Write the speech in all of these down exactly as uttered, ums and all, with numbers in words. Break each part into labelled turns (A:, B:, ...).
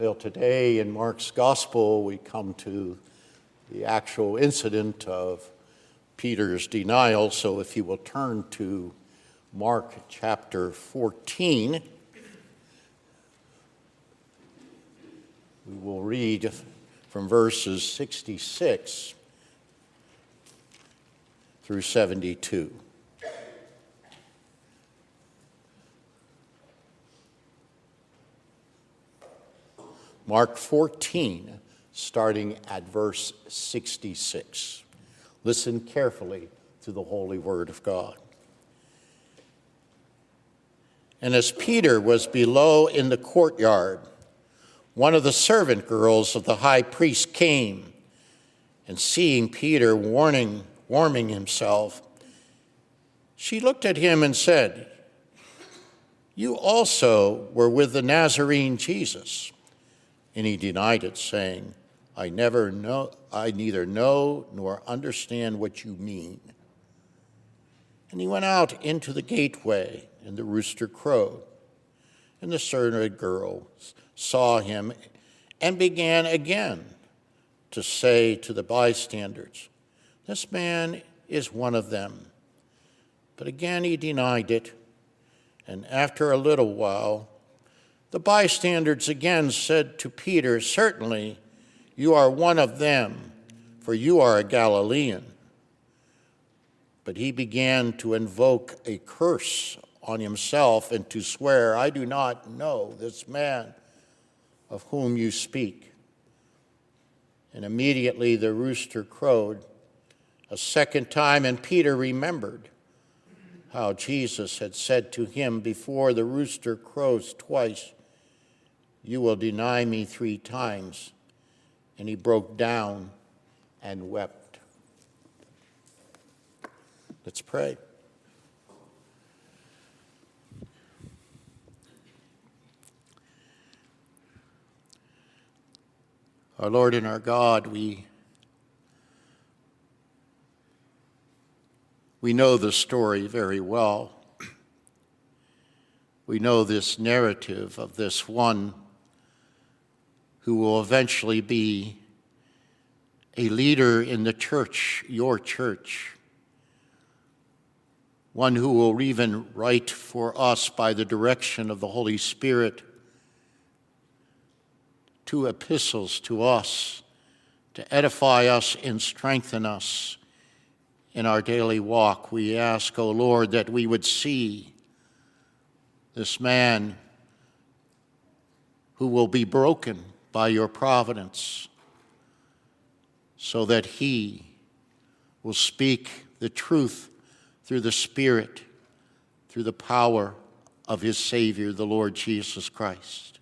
A: Well, today in Mark's gospel, we come to the actual incident of Peter's denial. So if you will turn to Mark chapter fourteen, we will read from verses sixty-six through seventy-two. Mark fourteen, starting at verse sixty-six. Listen carefully to the holy word of God. And as Peter was below in the courtyard, one of the servant girls of the high priest came, and seeing Peter warning, warming himself, she looked at him and said, "You also were with the Nazarene Jesus." And he denied it, saying, I never know, I neither know nor understand what you mean. And he went out into the gateway, and the rooster crowed. And the servant girl saw him and began again to say to the bystanders, This man is one of them. But again he denied it. And after a little while, the bystanders again said to Peter, Certainly you are one of them, for you are a Galilean. But he began to invoke a curse on himself and to swear, I do not know this man of whom you speak. And immediately the rooster crowed a second time, and Peter remembered how Jesus had said to him, Before the rooster crows twice, you will deny me three times. And he broke down and wept. Let's pray. Our Lord and our God, we, we know the story very well. We know this narrative of this one who will eventually be a leader in the church, your church, one who will even write for us by the direction of the Holy Spirit two epistles to us to edify us and strengthen us in our daily walk. We ask, O Lord, that we would see this man who will be broken by your providence, so that he will speak the truth through the Spirit, through the power of his Savior, the Lord Jesus Christ.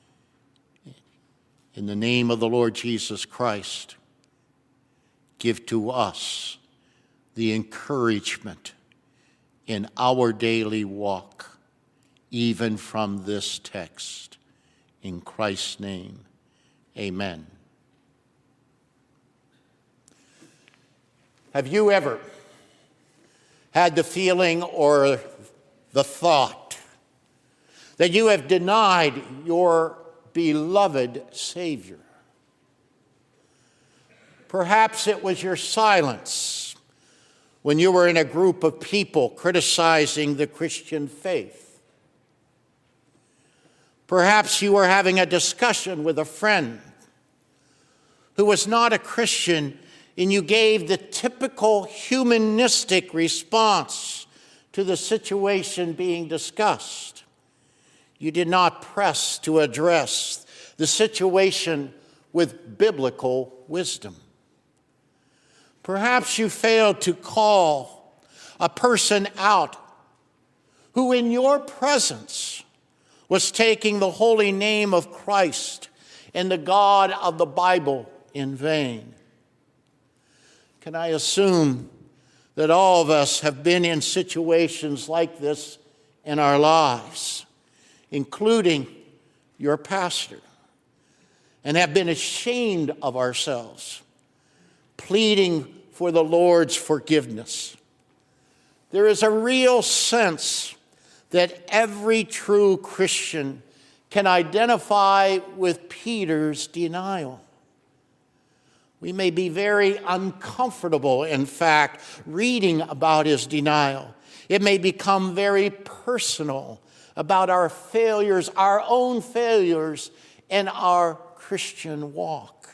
A: In the name of the Lord Jesus Christ, give to us the encouragement in our daily walk, even from this text. In Christ's name, amen. Have you ever had the feeling or the thought that you have denied your beloved Savior? Perhaps it was your silence when you were in a group of people criticizing the Christian faith. Perhaps you were having a discussion with a friend who was not a Christian, and you gave the typical humanistic response to the situation being discussed. You did not press to address the situation with biblical wisdom. Perhaps you failed to call a person out who in your presence was taking the holy name of Christ and the God of the Bible in vain. Can I assume that all of us have been in situations like this in our lives, including your pastor, and have been ashamed of ourselves, pleading for the Lord's forgiveness? There is a real sense that every true Christian can identify with Peter's denial. We may be very uncomfortable, in fact, reading about his denial. It may become very personal about our failures, our own failures in our Christian walk.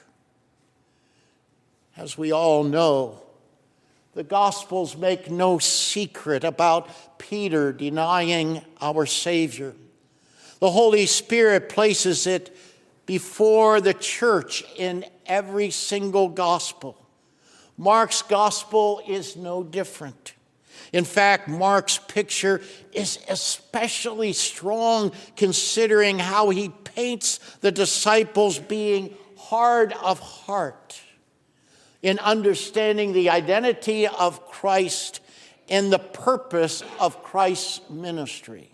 A: As we all know, the Gospels make no secret about Peter denying our Savior. The Holy Spirit places it before the church in every single gospel. Mark's gospel is no different. In fact, Mark's picture is especially strong considering how he paints the disciples being hard of heart in understanding the identity of Christ and the purpose of Christ's ministry.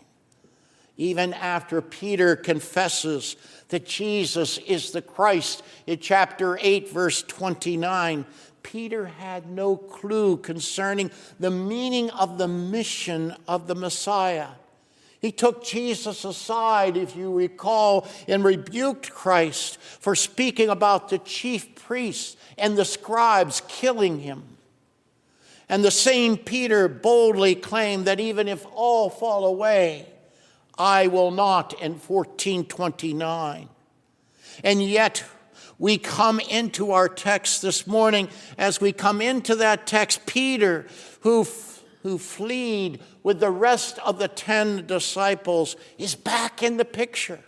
A: Even after Peter confesses that Jesus is the Christ in chapter eight, verse twenty-nine, Peter had no clue concerning the meaning of the mission of the Messiah. He took Jesus aside, if you recall, and rebuked Christ for speaking about the chief priests and the scribes killing him. And the same Peter boldly claimed that even if all fall away, I will not, in fourteen twenty-nine. And yet, we come into our text this morning, as we come into that text, Peter, who, who fled with the rest of the ten disciples, is back in the picture.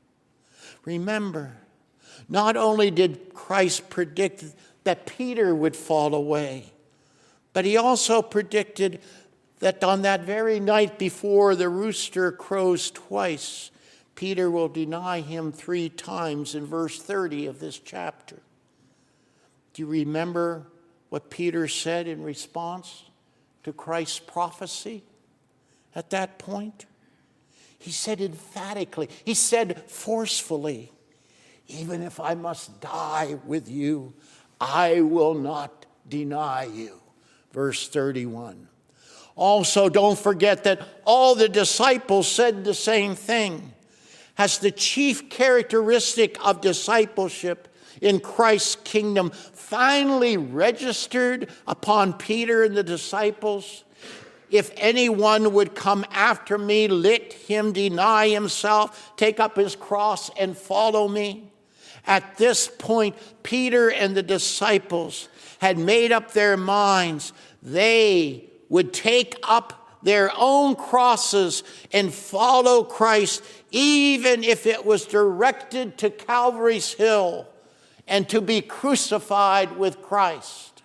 A: Remember, not only did Christ predict that Peter would fall away, but he also predicted that on that very night before the rooster crows twice, Peter will deny him three times in verse thirty of this chapter. Do you remember what Peter said in response to Christ's prophecy at that point? He said emphatically, he said forcefully, even if I must die with you, I will not deny you. Verse thirty-one. Also, don't forget that all the disciples said the same thing. As the chief characteristic of discipleship in Christ's kingdom finally registered upon Peter and the disciples, if anyone would come after me, let him deny himself, take up his cross, and follow me. At this point, Peter and the disciples had made up their minds. They would take up their own crosses and follow Christ, even if it was directed to Calvary's Hill and to be crucified with Christ.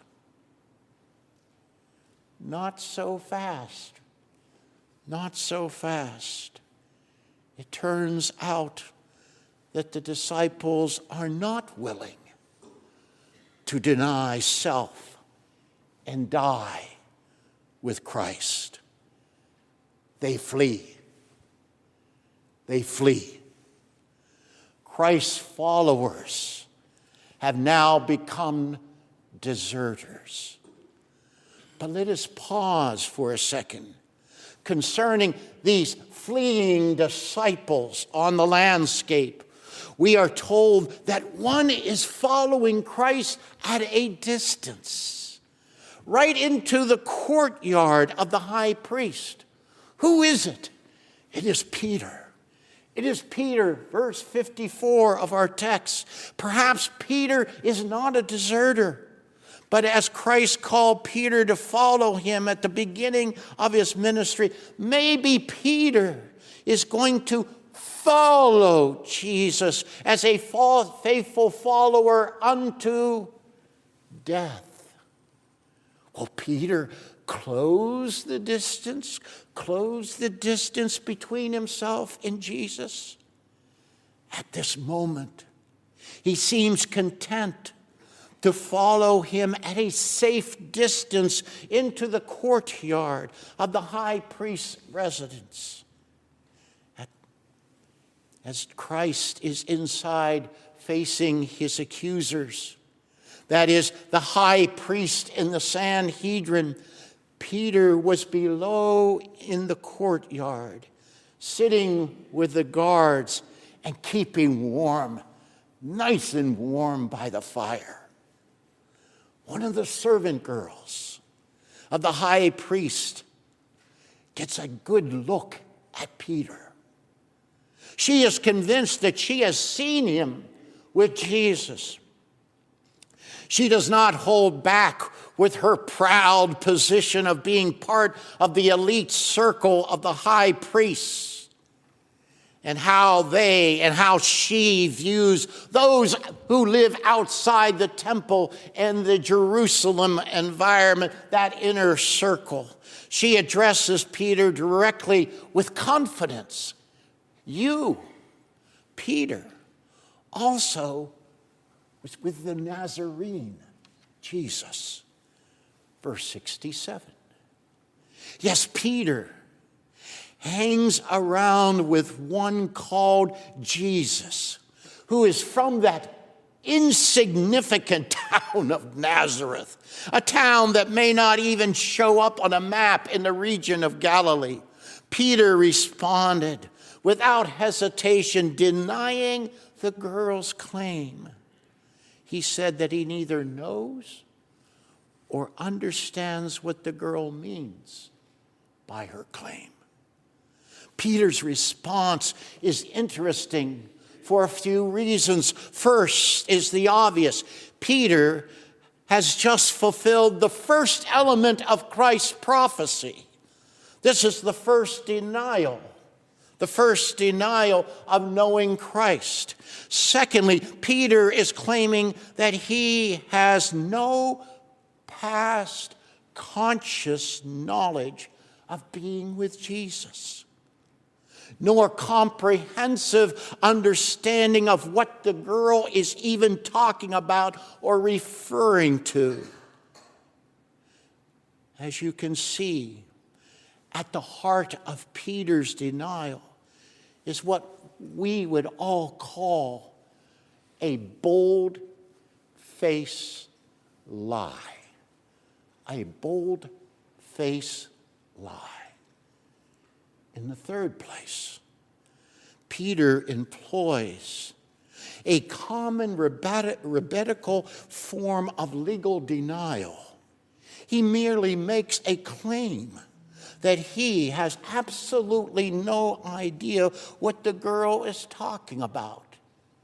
A: Not so fast. Not so fast. It turns out that the disciples are not willing to deny self and die with Christ. They flee. They flee. Christ's followers have now become deserters. But let us pause for a second concerning these fleeing disciples on the landscape. We are told that one is following Christ at a distance, right into the courtyard of the high priest. Who is it? It is Peter. It is Peter, verse fifty-four of our text. Perhaps Peter is not a deserter, but as Christ called Peter to follow him at the beginning of his ministry, maybe Peter is going to follow Jesus as a faithful follower unto death. Will Peter close the distance, close the distance between himself and Jesus? At this moment, he seems content to follow him at a safe distance into the courtyard of the high priest's residence. As Christ is inside facing his accusers, that is, the high priest in the Sanhedrin, Peter was below in the courtyard, sitting with the guards and keeping warm, nice and warm by the fire. One of the servant girls of the high priest gets a good look at Peter. She is convinced that she has seen him with Jesus. She does not hold back with her proud position of being part of the elite circle of the high priests, and how they and how she views those who live outside the temple and the Jerusalem environment, that inner circle. She addresses Peter directly with confidence. You, Peter, also was with the Nazarene, Jesus. Verse sixty-seven. Yes, Peter hangs around with one called Jesus, who is from that insignificant town of Nazareth, a town that may not even show up on a map in the region of Galilee. Peter responded without hesitation, denying the girl's claim. He said that he neither knows or understands what the girl means by her claim. Peter's response is interesting for a few reasons. First is the obvious. Peter has just fulfilled the first element of Christ's prophecy. This is the first denial, the first denial of knowing Christ. Secondly, Peter is claiming that he has no past conscious knowledge of being with Jesus, nor comprehensive understanding of what the girl is even talking about or referring to. As you can see, at the heart of Peter's denial is what we would all call a bold-faced lie. A bold-faced lie. In the third place, Peter employs a common rabbinical form of legal denial. He merely makes a claim that he has absolutely no idea what the girl is talking about.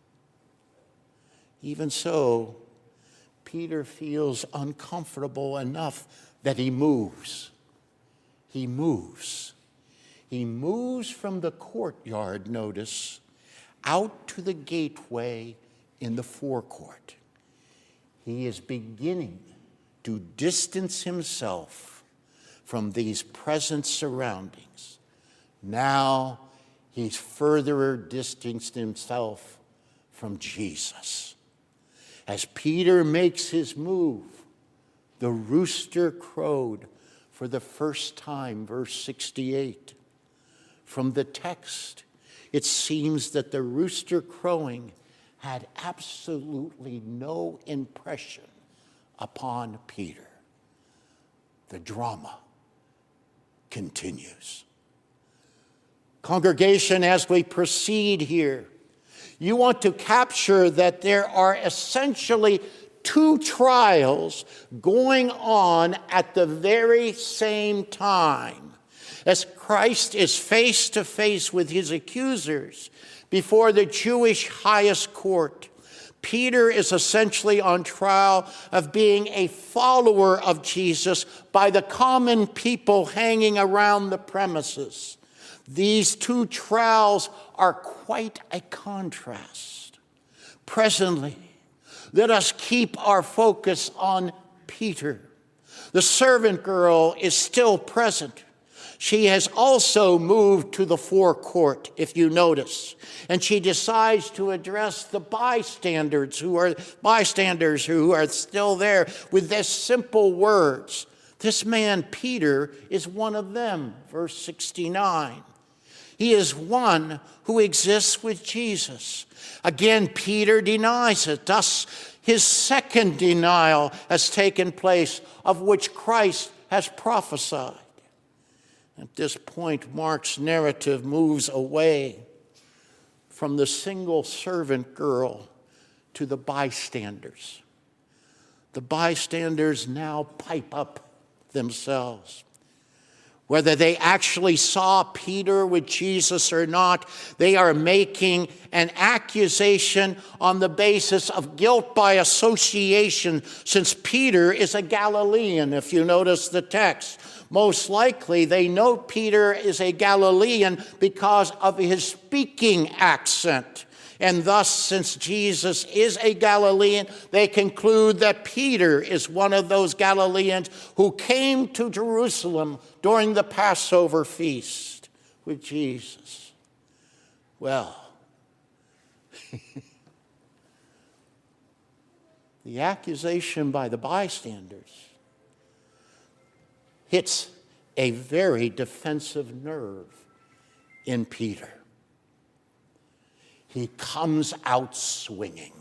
A: Even so, Peter feels uncomfortable enough that he moves. He moves. He moves from the courtyard, notice, out to the gateway in the forecourt. He is beginning to distance himself from these present surroundings. Now he's further distanced himself from Jesus. As Peter makes his move, the rooster crowed for the first time, verse sixty-eight. From the text, it seems that the rooster crowing had absolutely no impression upon Peter. The drama continues. Congregation, as we proceed here, you want to capture that there are essentially two trials going on at the very same time. As Christ is face to face with his accusers before the Jewish highest court, Peter is essentially on trial of being a follower of Jesus by the common people hanging around the premises. These two trials are quite a contrast. Presently, let us keep our focus on Peter. The servant girl is still present. She has also moved to the forecourt, if you notice, and she decides to address the bystanders who are bystanders who are still there with this simple words. This man, Peter, is one of them, verse sixty-nine. He is one who exists with Jesus. Again, Peter denies it. Thus, his second denial has taken place, of which Christ has prophesied. At this point, Mark's narrative moves away from the single servant girl to the bystanders. The bystanders now pipe up themselves. Whether they actually saw Peter with Jesus or not, they are making an accusation on the basis of guilt by association, since Peter is a Galilean, if you notice the text. Most likely, they know Peter is a Galilean because of his speaking accent. And thus, since Jesus is a Galilean, they conclude that Peter is one of those Galileans who came to Jerusalem during the Passover feast with Jesus. Well, the accusation by the bystanders hits a very defensive nerve in Peter. He comes out swinging.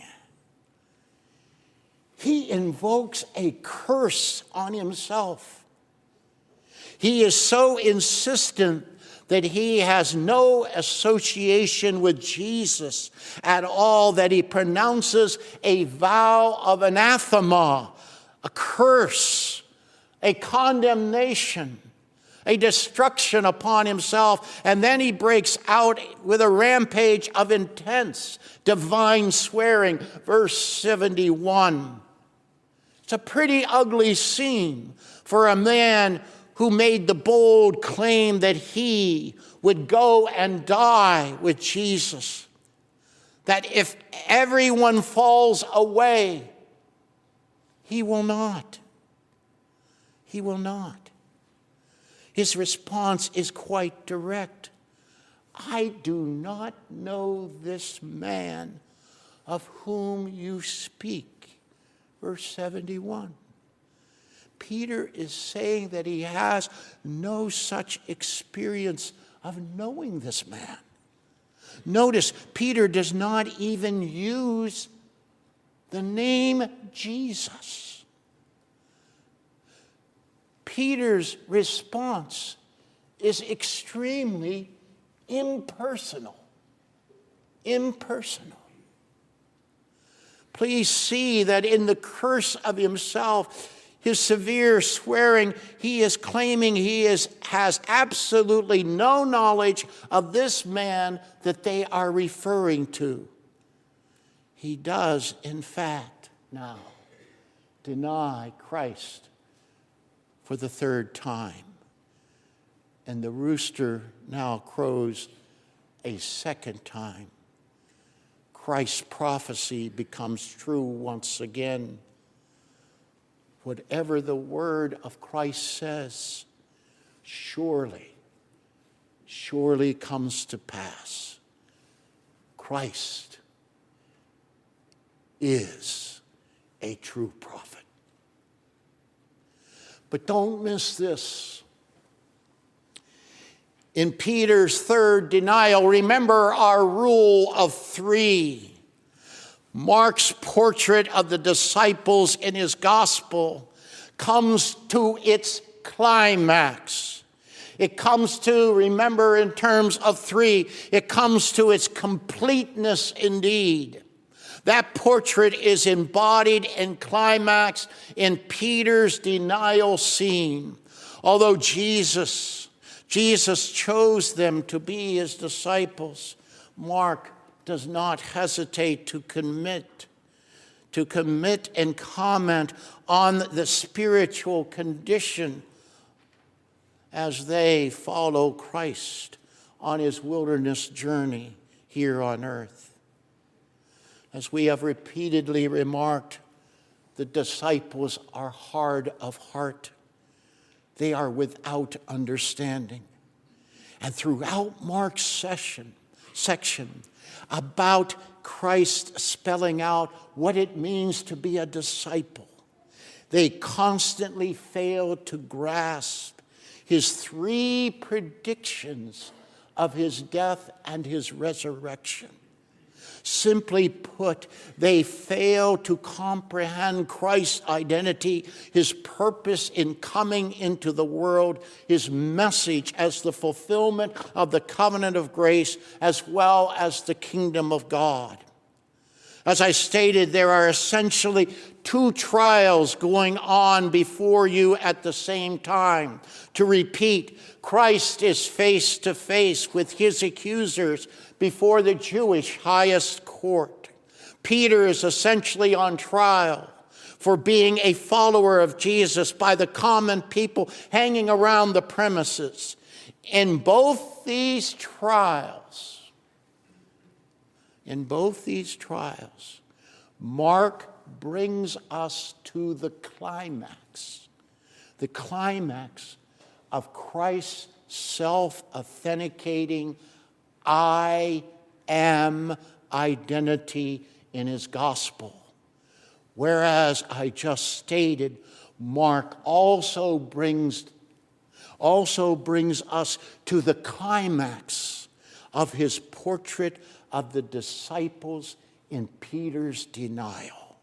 A: He invokes a curse on himself. He is so insistent that he has no association with Jesus at all that he pronounces a vow of anathema, a curse, a condemnation, a destruction upon himself, and then he breaks out with a rampage of intense divine swearing. Verse seventy-one. It's a pretty ugly scene for a man who made the bold claim that he would go and die with Jesus. That if everyone falls away, he will not. He will not. His response is quite direct. I do not know this man of whom you speak. Verse seventy-one. Peter is saying that he has no such experience of knowing this man. Notice, Peter does not even use the name Jesus. Peter's response is extremely impersonal. Impersonal. Please see that in the curse of himself, his severe swearing, he is claiming he is, has absolutely no knowledge of this man that they are referring to. He does, in fact, now deny Christ for the third time. And the rooster now crows a second time. Christ's prophecy becomes true once again. Whatever the word of Christ says, surely, surely comes to pass. Christ is a true prophet. But don't miss this. In Peter's third denial, remember our rule of three. Mark's portrait of the disciples in his gospel comes to its climax. It comes to, remember, in terms of three, it comes to its completeness indeed. That portrait is embodied and climaxed in Peter's denial scene. Although Jesus, Jesus chose them to be his disciples, Mark does not hesitate to commit, to commit and comment on the spiritual condition as they follow Christ on his wilderness journey here on earth. As we have repeatedly remarked, the disciples are hard of heart. They are without understanding. And throughout Mark's session, section about Christ spelling out what it means to be a disciple, they constantly fail to grasp his three predictions of his death and his resurrection. Simply put, they fail to comprehend Christ's identity, his purpose in coming into the world, his message as the fulfillment of the covenant of grace, as well as the kingdom of God. As I stated, there are essentially two trials going on before you at the same time. To repeat, Christ is face to face with his accusers before the Jewish highest court. Peter is essentially on trial for being a follower of Jesus by the common people hanging around the premises. In both these trials, in both these trials, Mark brings us to the climax, the climax of Christ's self-authenticating I am identity in his gospel. Whereas I just stated, Mark also brings, also brings us to the climax of his portrait of the disciples in Peter's denial.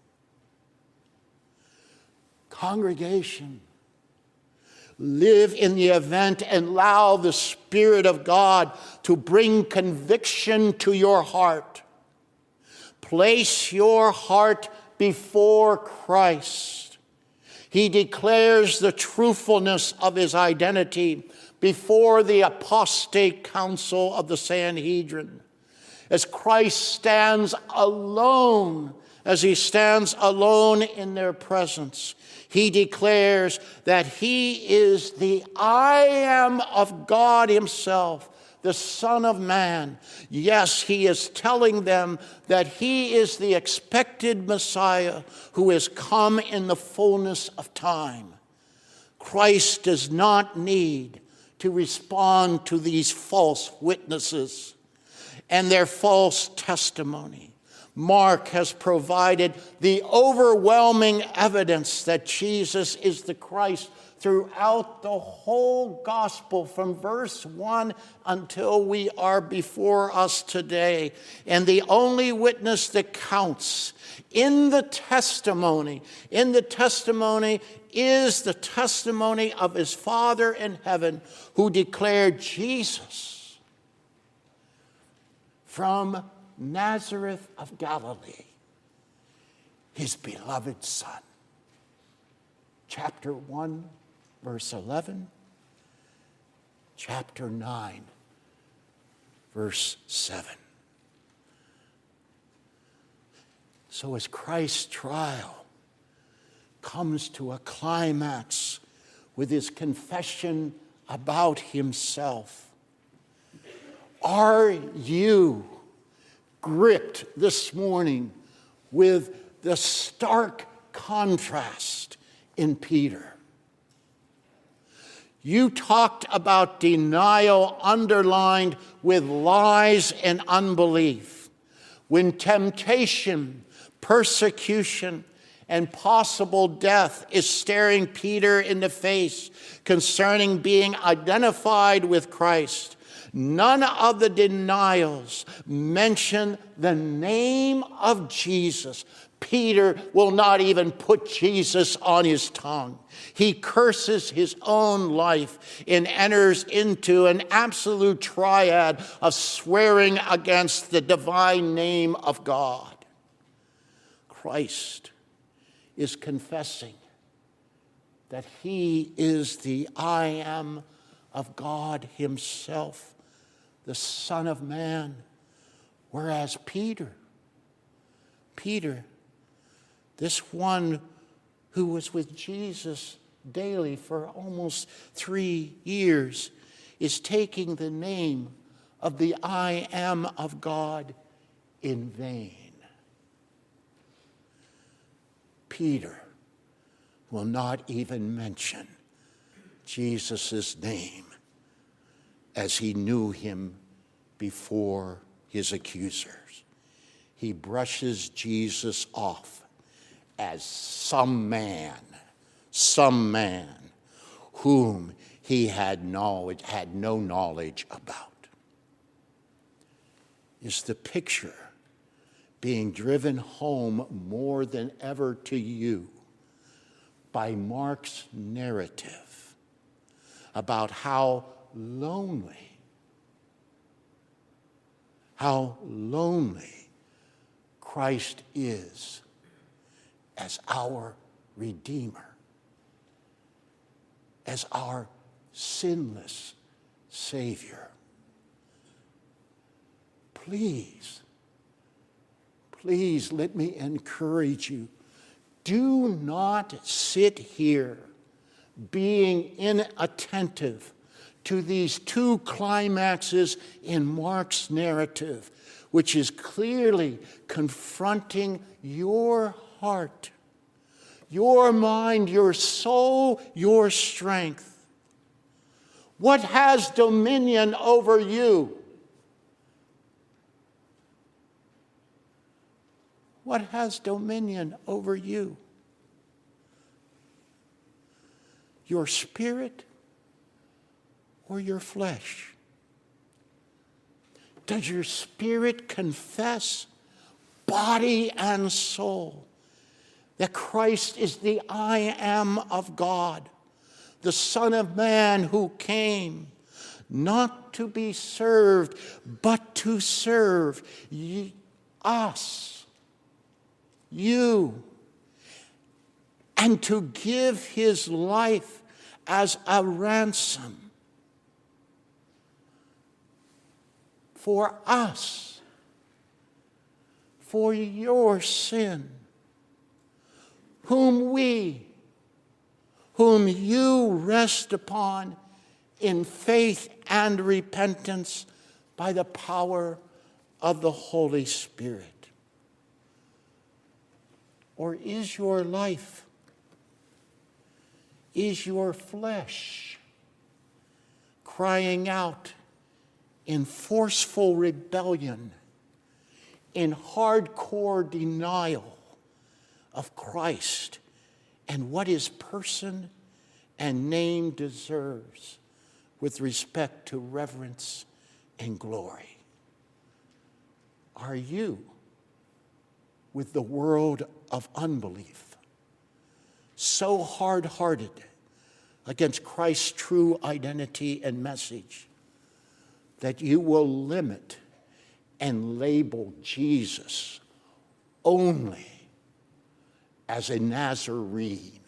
A: Congregation, live in the event and allow the Spirit of God to bring conviction to your heart. Place your heart before Christ. He declares the truthfulness of his identity before the apostate council of the Sanhedrin. As Christ stands alone, as he stands alone in their presence, he declares that he is the I am of God himself, the Son of Man. Yes, he is telling them that he is the expected Messiah who has come in the fullness of time. Christ does not need to respond to these false witnesses and their false testimony. Mark has provided the overwhelming evidence that Jesus is the Christ throughout the whole gospel from verse one until we are before us today. And the only witness that counts in the testimony, in the testimony is the testimony of his Father in heaven, who declared Jesus from Nazareth of Galilee, his beloved Son. Chapter one, verse eleven. Chapter nine, verse seven. So as Christ's trial comes to a climax with his confession about himself, are you gripped this morning with the stark contrast in Peter? You talked about denial underlined with lies and unbelief. When temptation, persecution, and possible death is staring Peter in the face concerning being identified with Christ, none of the denials mention the name of Jesus. Peter will not even put Jesus on his tongue. He curses his own life and enters into an absolute triad of swearing against the divine name of God. Christ is confessing that he is the I am of God himself, the Son of Man. Whereas Peter, Peter, this one who was with Jesus daily for almost three years, is taking the name of the I am of God in vain. Peter will not even mention Jesus' name as he knew him before his accusers. He brushes Jesus off as some man, some man whom he had knowledge, had no knowledge about. Is the picture being driven home more than ever to you by Mark's narrative about how lonely, how lonely Christ is as our Redeemer, as our sinless Savior. Please, please let me encourage you. Do not sit here being inattentive to these two climaxes in Mark's narrative, which is clearly confronting your heart, your mind, your soul, your strength. What has dominion over you? What has dominion over you? Your spirit or your flesh? Does your spirit confess, body and soul, that Christ is the I am of God, the Son of Man who came not to be served, but to serve ye, us, you, and to give his life as a ransom for us, for your sin, whom we, whom you rest upon in faith and repentance by the power of the Holy Spirit? Or is your life, is your flesh crying out in forceful rebellion, in hardcore denial of Christ and what his person and name deserves with respect to reverence and glory? Are you, with the world of unbelief, so hard-hearted against Christ's true identity and message that you will limit and label Jesus only as a Nazarene?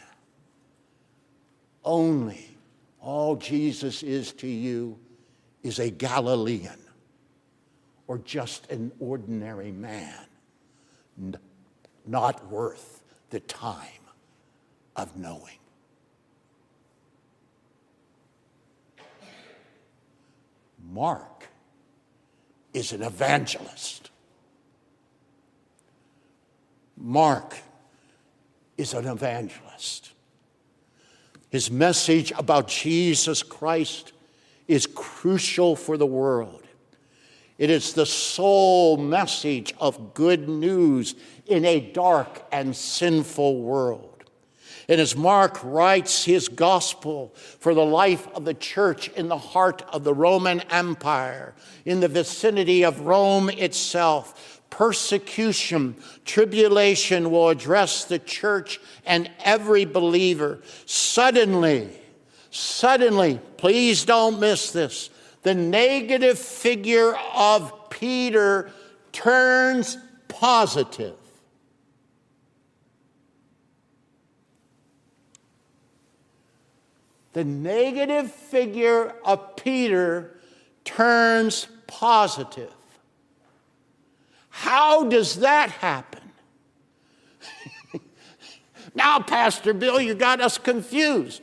A: Only all Jesus is to you is a Galilean or just an ordinary man, n- not worth the time of knowing. Mark is an evangelist. Mark is an evangelist. His message about Jesus Christ is crucial for the world. It is the sole message of good news in a dark and sinful world. And as Mark writes his gospel for the life of the church in the heart of the Roman Empire, in the vicinity of Rome itself, persecution, tribulation will address the church and every believer. Suddenly, suddenly, please don't miss this, the negative figure of Peter turns positive. The negative figure of Peter turns positive. How does that happen? Now, Pastor Bill, you got us confused.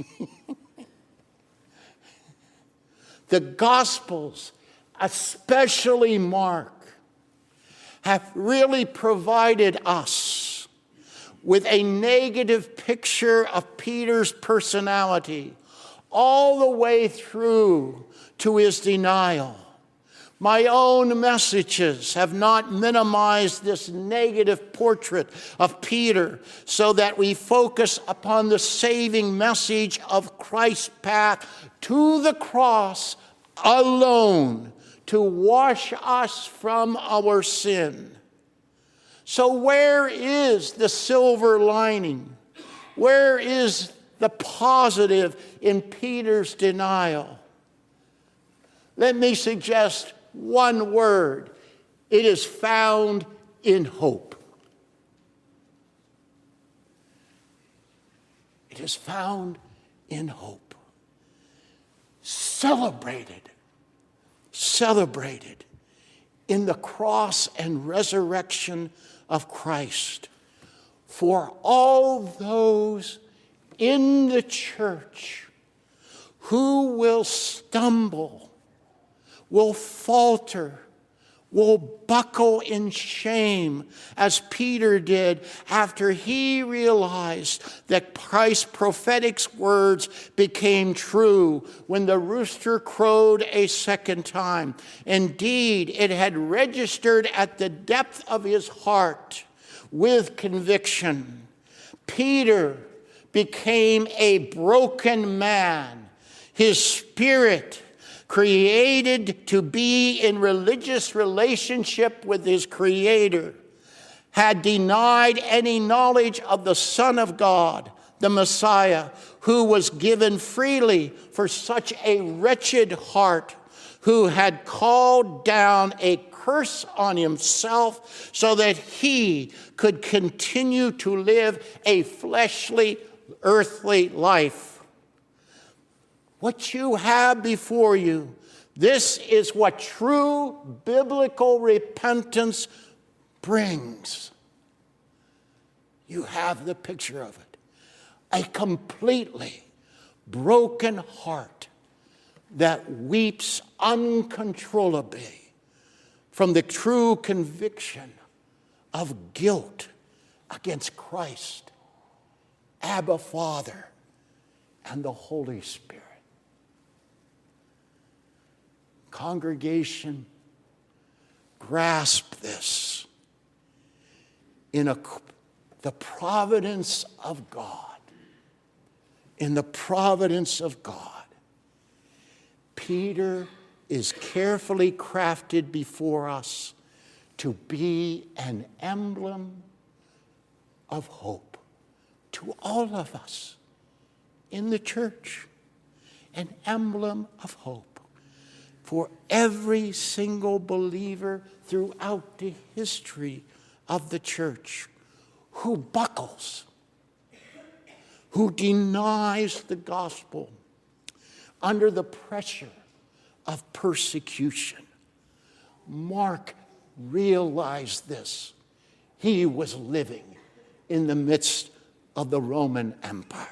A: The Gospels, especially Mark, have really provided us with a negative picture of Peter's personality all the way through to his denial. My own messages have not minimized this negative portrait of Peter so that we focus upon the saving message of Christ's path to the cross alone to wash us from our sin. So where is the silver lining? Where is the positive in Peter's denial? Let me suggest one word. It is found in hope. It is found in hope. Celebrated, celebrated in the cross and resurrection of Christ. For all those in the church who will stumble, will falter, will buckle in shame, as Peter did after he realized that Christ's prophetic words became true when the rooster crowed a second time. Indeed, it had registered at the depth of his heart with conviction. Peter became a broken man. His spirit, created to be in religious relationship with his Creator, had denied any knowledge of the Son of God, the Messiah, who was given freely for such a wretched heart, who had called down a curse on himself so that he could continue to live a fleshly, earthly life. What you have before you, this is what true biblical repentance brings. You have the picture of it. A completely broken heart that weeps uncontrollably from the true conviction of guilt against Christ, Abba Father, and the Holy Spirit. Congregation, grasp this. In a, the providence of God, in the providence of God, Peter is carefully crafted before us to be an emblem of hope to all of us in the church, an emblem of hope for every single believer throughout the history of the church who buckles, who denies the gospel under the pressure of persecution. Mark realized this. He was living in the midst of the Roman Empire.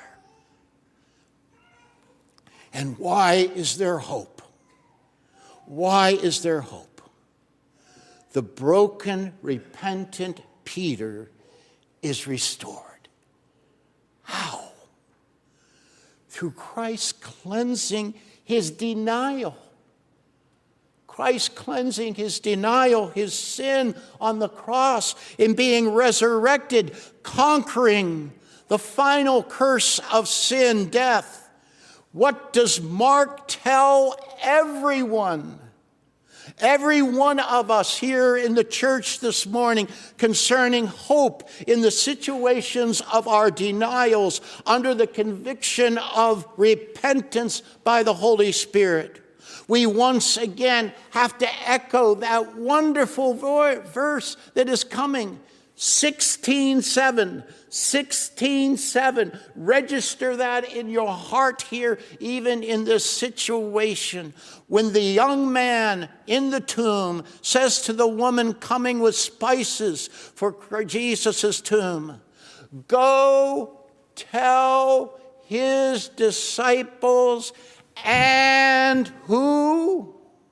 A: And why is there hope? Why is there hope? The broken, repentant Peter is restored. How? Through Christ cleansing his denial. Christ cleansing his denial, his sin on the cross, in being resurrected, conquering the final curse of sin, death. What does Mark tell everyone? Every one of us here in the church this morning concerning hope in the situations of our denials under the conviction of repentance by the Holy Spirit. We once again have to echo that wonderful verse that is coming. sixteen seven. sixteen seven. Register that in your heart here, even in this situation. When the young man in the tomb says to the woman coming with spices for Jesus' tomb, "Go tell his disciples," and who?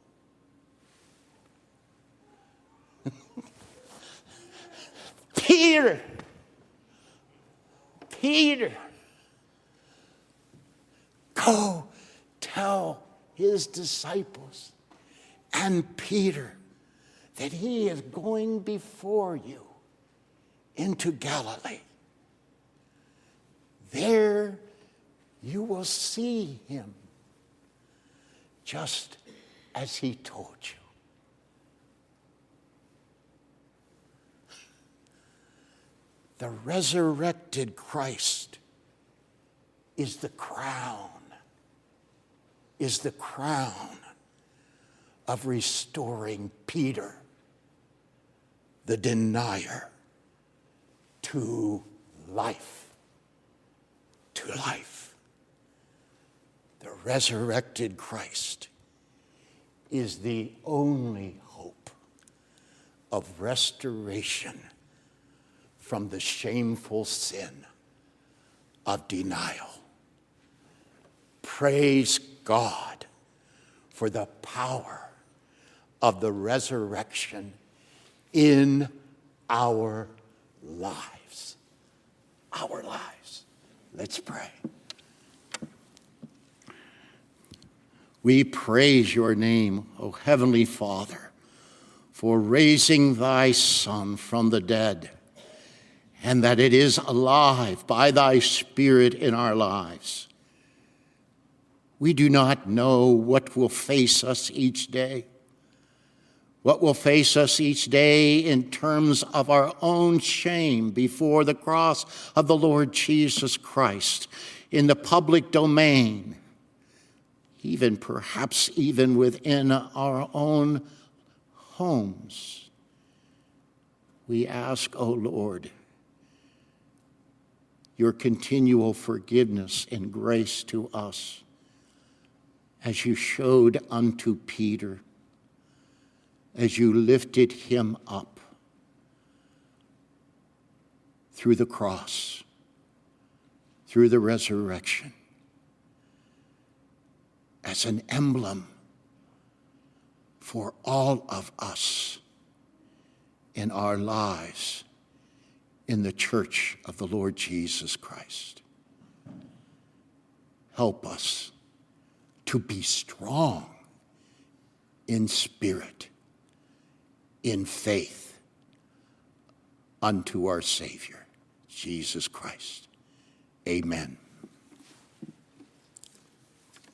A: Peter. Peter. Go tell his disciples and Peter that he is going before you into Galilee. There you will see him just as he told you. The resurrected Christ is the crown, is the crown of restoring Peter, the denier, to life, to life. The resurrected Christ is the only hope of restoration from the shameful sin of denial. Praise God for the power of the resurrection in our lives. Our lives. Let's pray. We praise your name, O Heavenly Father, for raising thy Son from the dead, and that it is alive by thy Spirit in our lives. We do not know what will face us each day, what will face us each day in terms of our own shame before the cross of the Lord Jesus Christ, in the public domain, even perhaps even within our own homes. We ask, O Lord, your continual forgiveness and grace to us, as you showed unto Peter, as you lifted him up through the cross, through the resurrection, as an emblem for all of us in our lives in the church of the Lord Jesus Christ. Help us to be strong in spirit, in faith, unto our Savior, Jesus Christ. Amen.